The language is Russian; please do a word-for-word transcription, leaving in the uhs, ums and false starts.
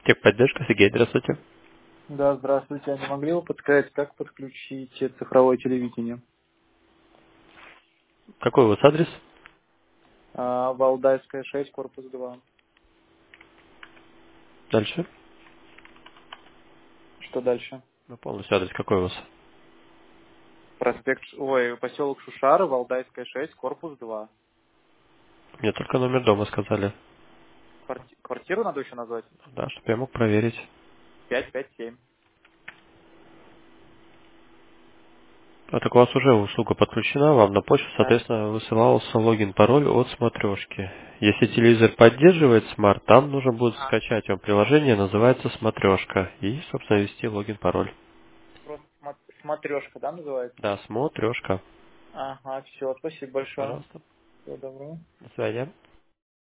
Техподдержка, Сергей, здравствуйте. Да, здравствуйте. А не могли бы подсказать, как подключить цифровое телевидение? Какой у вас адрес? А, Валдайская, шесть, корпус два. Дальше. Что дальше? Ну, полностью адрес какой у вас? Проспект, Ш- ой, поселок Шушары, Валдайская, шесть, корпус два. Мне только номер дома сказали. Кварти- Квартиру надо еще назвать? Да, чтобы я мог проверить. пять пять семь. А так у вас уже услуга подключена, вам на почту, Да. соответственно, высылался логин, пароль от смотрешки. Если телевизор поддерживает смарт, там нужно будет А, скачать вам приложение, называется смотрешка. И, собственно, ввести логин, пароль. просто смотрешка, да, называется? Да, смотрешка. Ага, все, спасибо большое. Пожалуйста. Всего доброго. До свидания.